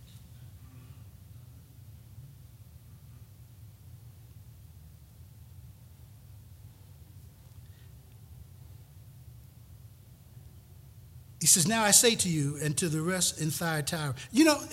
He says, now I say to you and to the rest in Thyatira, you know,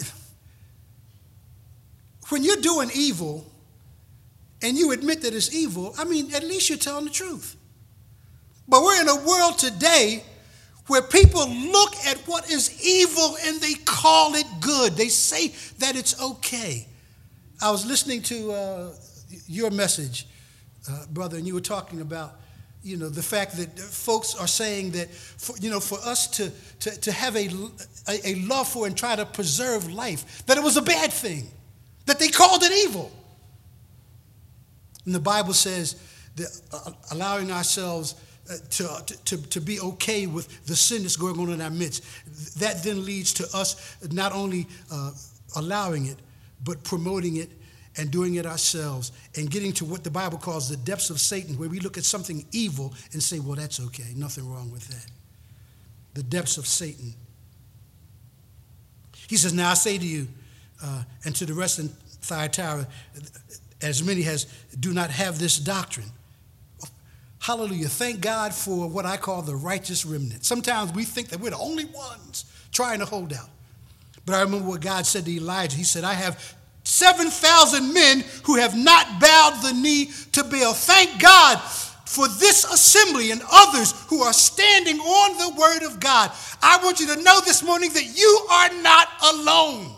when you're doing evil and you admit that it's evil, I mean, at least you're telling the truth. But we're in a world today where people look at what is evil and they call it good. They say that it's okay. I was listening to uh, your message, uh, brother, and you were talking about, you know, the fact that folks are saying that, for, you know, for us to, to, to have a, a, a love for and try to preserve life, that it was a bad thing, that they called it evil. And the Bible says that uh, allowing ourselves uh, to, to, to be okay with the sin that's going on in our midst, that then leads to us not only uh, allowing it, but promoting it and doing it ourselves and getting to what the Bible calls the depths of Satan, where we look at something evil and say, well, that's okay. Nothing wrong with that. The depths of Satan. He says, now I say to you uh, and to the rest in Thyatira, as many as do not have this doctrine. Hallelujah. Thank God for what I call the righteous remnant. Sometimes we think that we're the only ones trying to hold out. But I remember what God said to Elijah. He said, I have seven thousand men who have not bowed the knee to Baal. Thank God for this assembly and others who are standing on the word of God. I want you to know this morning that you are not alone.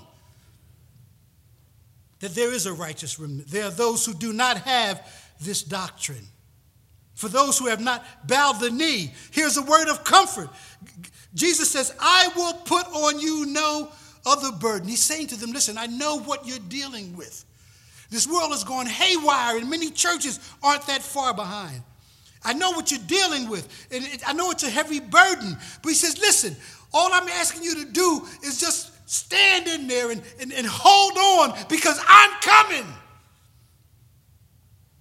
That there is a righteous remnant. There are those who do not have this doctrine. For those who have not bowed the knee, here's a word of comfort. Jesus says, I will put on you no other burden. He's saying to them, listen, I know what you're dealing with. This world is going haywire, and many churches aren't that far behind. I know what you're dealing with, and it, I know it's a heavy burden. But he says, listen, all I'm asking you to do is just stand in there and, and, and hold on, because I'm coming.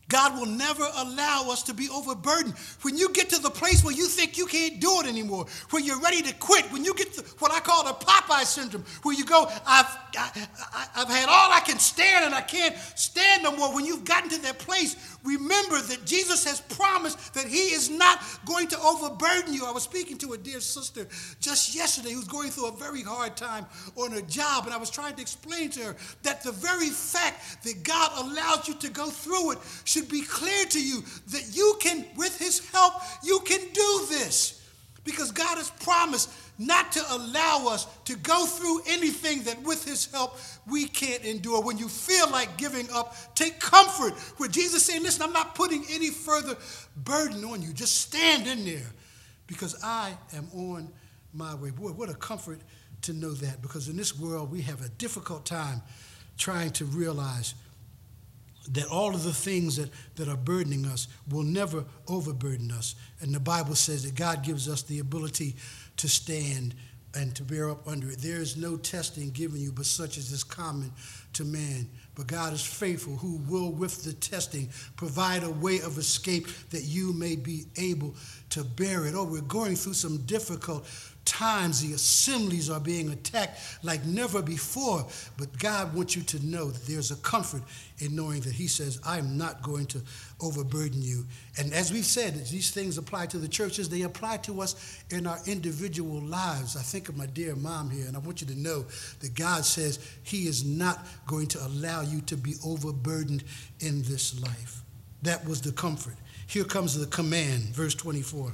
God will never allow us to be overburdened. When you get to the place where you think you can't do it anymore, where you're ready to quit, when you get to what I call the Popeye syndrome, where you go, I've, I, I, I've had all I can stand and I can't stand no more. When you've gotten to that place, remember that Jesus has promised that he is not going to overburden you. I was speaking to a dear sister just yesterday who's going through a very hard time on her job, and I was trying to explain to her that the very fact that God allows you to go through it should be clear to you that you can, with his help, you can do this. Because God has promised not to allow us to go through anything that with his help we can't endure. When you feel like giving up, take comfort where Jesus saying, listen, I'm not putting any further burden on you. Just stand in there because I am on my way. Boy, what a comfort to know that, because in this world we have a difficult time trying to realize that all of the things that, that are burdening us will never overburden us. And the Bible says that God gives us the ability to stand and to bear up under it. There is no testing given you but such as is common to man. But God is faithful, who will with the testing provide a way of escape that you may be able to bear it. Oh, we're going through some difficult times. The assemblies are being attacked like never before. But God wants you to know that there's a comfort in knowing that he says, I'm not going to overburden you. And as we've said, these things apply to the churches. They apply to us in our individual lives. I think of my dear mom here, and I want you to know that God says he is not going to allow you to be overburdened in this life. That was the comfort. Here comes the command, verse twenty-four.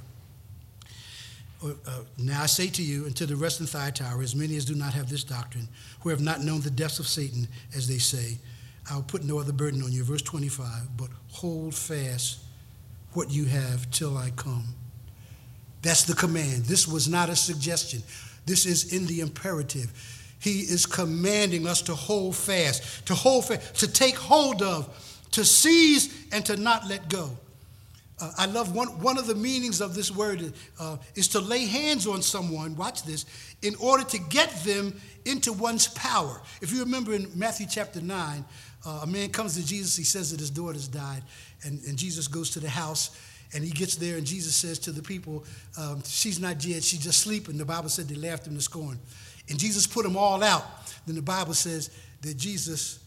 Uh, now I say to you and to the rest in Thyatira, as many as do not have this doctrine, who have not known the depths of Satan, as they say, I will put no other burden on you. Verse twenty-five, but hold fast what you have till I come. That's the command. This was not a suggestion. This is in the imperative. He is commanding us to hold fast, to hold fast, to take hold of, to seize, and to not let go. Uh, I love one, one of the meanings of this word uh, is to lay hands on someone, watch this, in order to get them into one's power. If you remember in Matthew chapter nine, uh, a man comes to Jesus, he says that his daughter's died, and, and Jesus goes to the house, and he gets there, and Jesus says to the people, um, she's not dead, she's just sleeping. The Bible said they laughed him to scorn. And Jesus put them all out. Then the Bible says that Jesus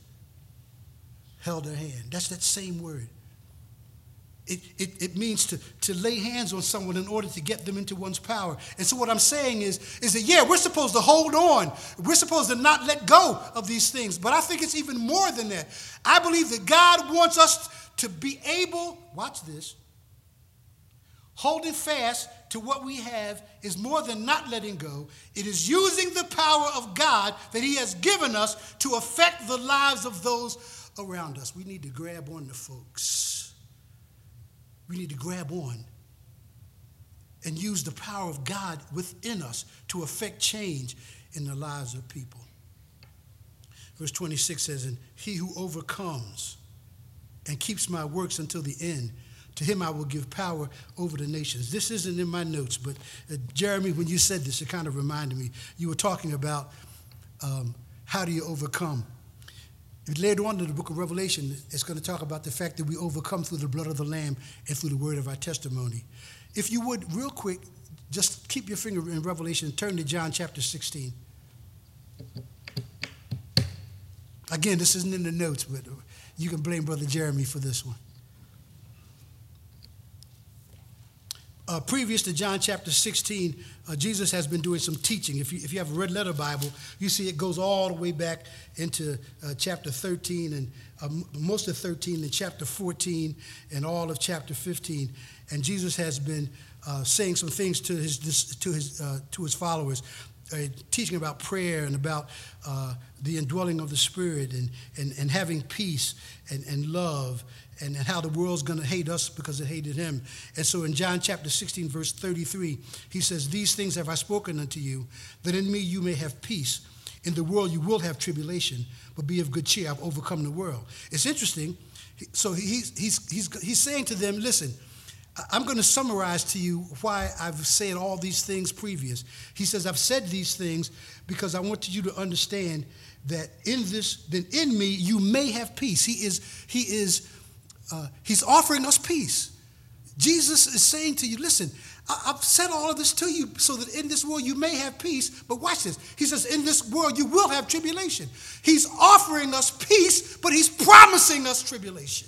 held her hand. That's that same word. It, it, it means to, to lay hands on someone in order to get them into one's power. And so what I'm saying is, is that, yeah, we're supposed to hold on. We're supposed to not let go of these things. But I think it's even more than that. I believe that God wants us to be able, watch this, holding fast to what we have is more than not letting go. It is using the power of God that he has given us to affect the lives of those around us. We need to grab on to folks. We need to grab on and use the power of God within us to affect change in the lives of people. Verse twenty-six says, and he who overcomes and keeps my works until the end, to him I will give power over the nations. This isn't in my notes, but uh, Jeremy, when you said this, it kind of reminded me. You were talking about um, how do you overcome. Later on in the book of Revelation, it's going to talk about the fact that we overcome through the blood of the Lamb and through the word of our testimony. If you would, real quick, just keep your finger in Revelation and turn to John chapter sixteen. Again, this isn't in the notes, but you can blame Brother Jeremy for this one. Uh, previous to John chapter sixteen, uh, Jesus has been doing some teaching. If you, if you have a red letter Bible, you see it goes all the way back into uh, chapter thirteen and uh, most of thirteen and chapter fourteen and all of chapter fifteen. And Jesus has been uh, saying some things to his to his uh, to his followers, uh, teaching about prayer and about uh, the indwelling of the Spirit and and, and having peace and, and love. And, and how the world's going to hate us because it hated him. And so in John chapter sixteen, verse thirty-three, he says, these things have I spoken unto you, that in me you may have peace. In the world you will have tribulation, but be of good cheer. I've overcome the world. It's interesting. So he's, he's, he's, he's saying to them, listen, I'm going to summarize to you why I've said all these things previous. He says, I've said these things because I want you to understand that in this, that in me you may have peace. He is, he is, uh, he's offering us peace. Jesus is saying to you, listen, I, I've said all of this to you so that in this world you may have peace. But watch this. He says, in this world you will have tribulation. He's offering us peace, but he's promising us tribulation.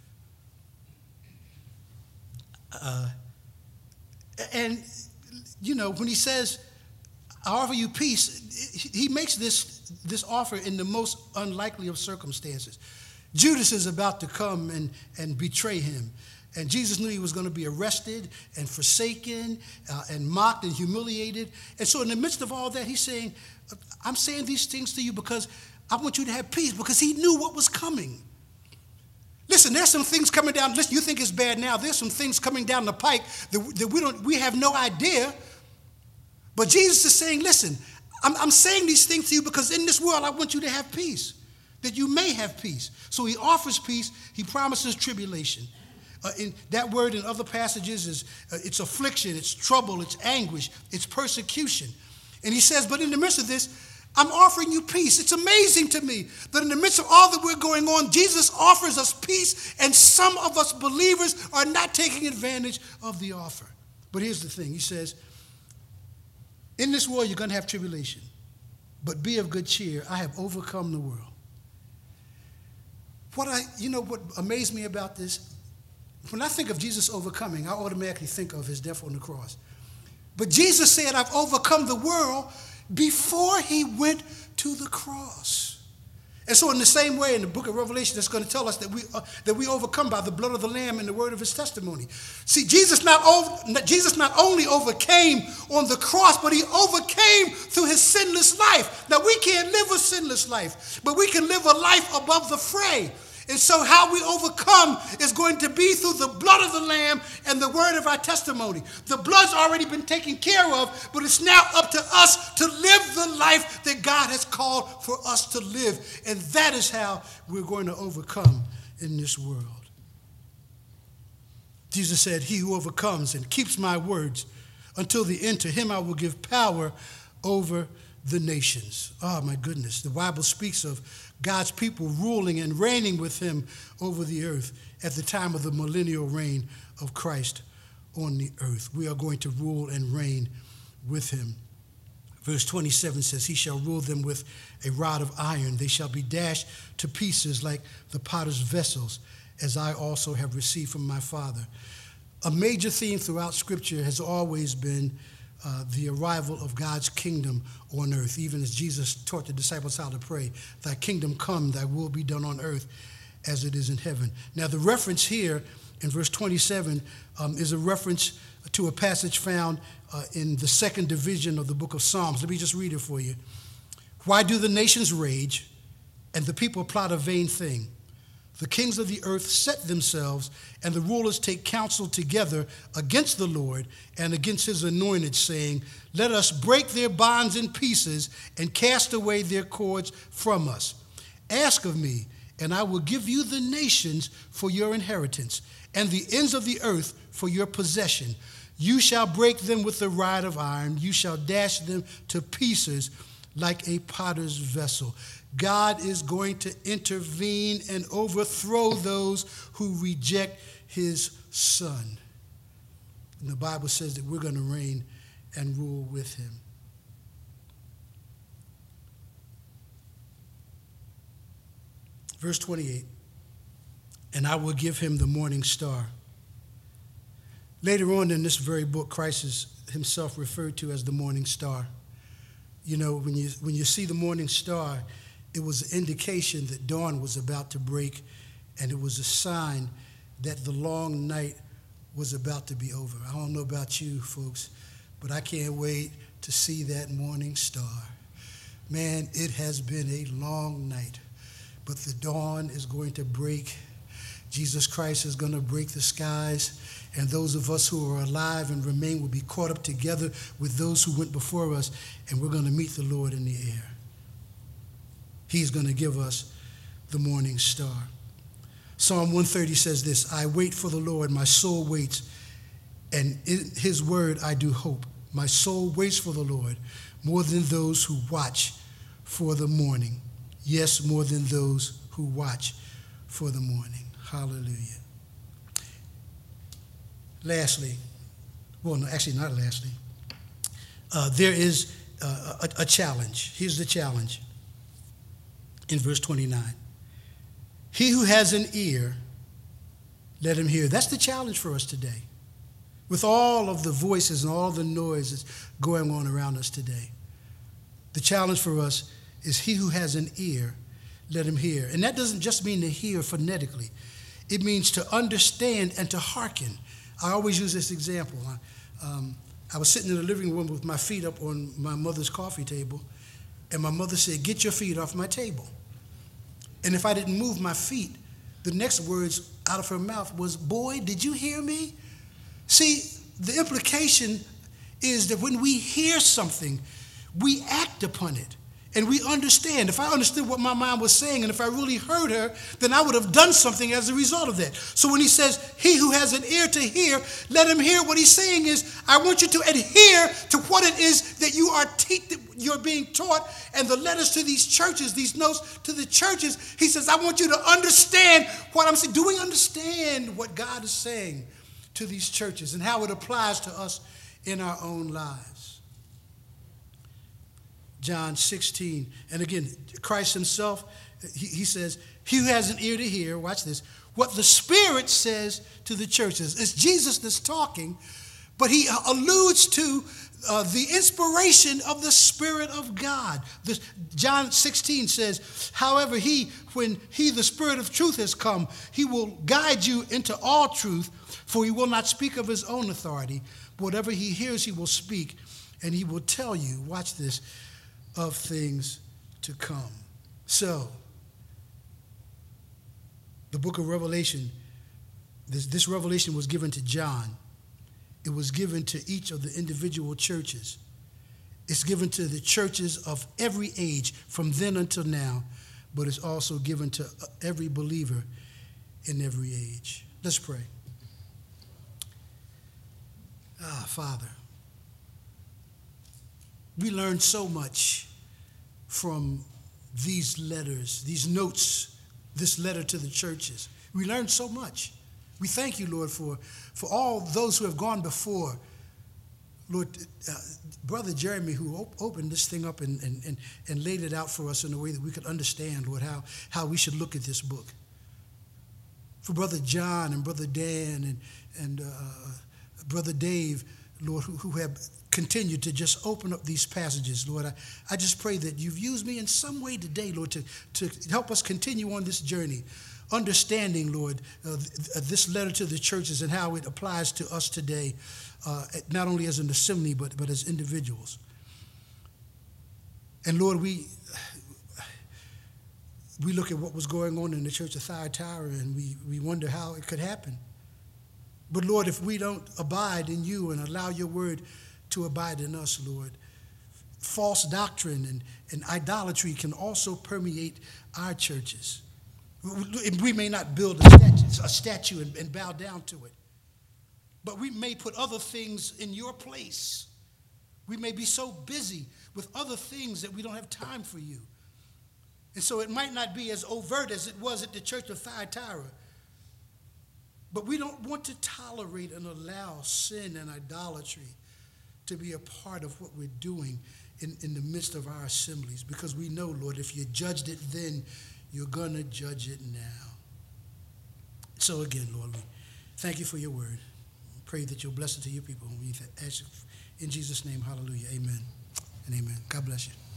Uh, and, you know, when he says, I offer you peace, he makes this, this offer in the most unlikely of circumstances. Judas is about to come and, and betray him. And Jesus knew he was going to be arrested and forsaken uh, and mocked and humiliated. And so in the midst of all that, he's saying, I'm saying these things to you because I want you to have peace, because he knew what was coming. Listen, there's some things coming down. Listen, you think it's bad now. There's some things coming down the pike that, that we don't, we have no idea. But Jesus is saying, listen, I'm, I'm saying these things to you because in this world I want you to have peace, that you may have peace. So he offers peace. He promises tribulation. Uh, in that word in other passages is uh, it's affliction, it's trouble, it's anguish, it's persecution. And he says, but in the midst of this, I'm offering you peace. It's amazing to me that in the midst of all that we're going on, Jesus offers us peace, and some of us believers are not taking advantage of the offer. But here's the thing. He says, in this world you're going to have tribulation, but be of good cheer. I have overcome the world. What I, you know, what amazed me about this, when I think of Jesus overcoming, I automatically think of his death on the cross. But Jesus said, I've overcome the world before he went to the cross. And so in the same way, in the book of Revelation, that's going to tell us that we, uh, that we overcome by the blood of the Lamb and the word of his testimony. See, Jesus not, over, Jesus not only overcame on the cross, but he overcame through his sinless life. Now, we can't live a sinless life, but we can live a life above the fray. And so how we overcome is going to be through the blood of the Lamb and the word of our testimony. The blood's already been taken care of, but it's now up to us to live the life that God has called for us to live. And that is how we're going to overcome in this world. Jesus said, he who overcomes and keeps my words until the end, to him I will give power over the nations. Oh, my goodness. The Bible speaks of God's people ruling and reigning with him over the earth at the time of the millennial reign of Christ on the earth. We are going to rule and reign with him. Verse twenty-seven says, he shall rule them with a rod of iron. They shall be dashed to pieces like the potter's vessels, as I also have received from my Father. A major theme throughout Scripture has always been Uh, the arrival of God's kingdom on earth, even as Jesus taught the disciples how to pray, thy kingdom come, thy will be done on earth as it is in heaven. Now, the reference here in verse twenty-seven um, is a reference to a passage found uh, in the second division of the book of Psalms. Let me just read it for you. Why do the nations rage and the people plot a vain thing? The kings of the earth set themselves, and the rulers take counsel together against the Lord and against his anointed, saying, let us break their bonds in pieces and cast away their cords from us. Ask of me, and I will give you the nations for your inheritance, and the ends of the earth for your possession. You shall break them with the rod of iron. You shall dash them to pieces like a potter's vessel. God is going to intervene and overthrow those who reject his son. And the Bible says that we're going to reign and rule with him. Verse twenty-eight, and I will give him the morning star. Later on in this very book, Christ is himself referred to as the morning star. You know, when you when you see the morning star, it was an indication that dawn was about to break, and it was a sign that the long night was about to be over. I don't know about you folks, but I can't wait to see that morning star. Man, it has been a long night, but the dawn is going to break. Jesus Christ is going to break the skies, and those of us who are alive and remain will be caught up together with those who went before us, and we're going to meet the Lord in the air. He's going to give us the morning star. Psalm one thirty says this, I wait for the Lord, my soul waits, and in his word I do hope. My soul waits for the Lord more than those who watch for the morning. Yes, more than those who watch for the morning. Hallelujah. lastly, well, no, actually not lastly, uh, there is uh, a, a challenge. Here's the challenge in verse twenty-nine. He who has an ear, let him hear. That's the challenge for us today. With all of the voices and all the noises going on around us today, the challenge for us is he who has an ear, let him hear. And that doesn't just mean to hear phonetically. It means to understand and to hearken. I always use this example. I, um, I was sitting in the living room with my feet up on my mother's coffee table, and my mother said, "Get your feet off my table." And if I didn't move my feet, the next words out of her mouth was, "Boy, did you hear me?" See, the implication is that when we hear something, we act upon it. And we understand. If I understood what my mom was saying, and if I really heard her, then I would have done something as a result of that. So when he says, he who has an ear to hear, let him hear. What he's saying is, I want you to adhere to what it is that you are te- that you're being taught. And the letters to these churches, these notes to the churches, he says, I want you to understand what I'm saying. Do we understand what God is saying to these churches and how it applies to us in our own lives? John sixteen, and again, Christ himself, he, he says, he who has an ear to hear, watch this, what the Spirit says to the churches. It's Jesus that's talking, but he alludes to uh, the inspiration of the Spirit of God. This, John sixteen says, however, he, when he, the Spirit of truth has come, he will guide you into all truth, for he will not speak of his own authority. Whatever he hears, he will speak, and he will tell you, watch this, of things to come. So, the book of Revelation, this, this revelation was given to John. It was given to each of the individual churches. It's given to the churches of every age, from then until now, but it's also given to every believer in every age. Let's pray. Ah, Father, we learned so much from these letters, these notes, this letter to the churches. We learned so much. We thank you, Lord, for, for all those who have gone before. Lord, uh, Brother Jeremy, who op- opened this thing up and, and, and, and laid it out for us in a way that we could understand, Lord, how, how we should look at this book. For Brother John and Brother Dan and, and uh, Brother Dave, Lord, who, who have continued to just open up these passages, Lord. I, I just pray that you've used me in some way today, Lord, to, to help us continue on this journey, understanding, Lord, uh, th- this letter to the churches and how it applies to us today, uh, not only as an assembly, but, but as individuals. And Lord, we we look at what was going on in the church of Thyatira, and we, we wonder how it could happen. But Lord, if we don't abide in you and allow your word to abide in us, Lord, false doctrine and, and idolatry can also permeate our churches. We may not build a statue, a statue and, and bow down to it, but we may put other things in your place. We may be so busy with other things that we don't have time for you. And so it might not be as overt as it was at the church of Thyatira, but we don't want to tolerate and allow sin and idolatry to be a part of what we're doing in, in the midst of our assemblies, because we know, Lord, if you judged it then, you're going to judge it now. So again, Lord, we thank you for your word. Pray that you'll bless it to your people. We ask in Jesus' name, hallelujah, amen and amen. God bless you.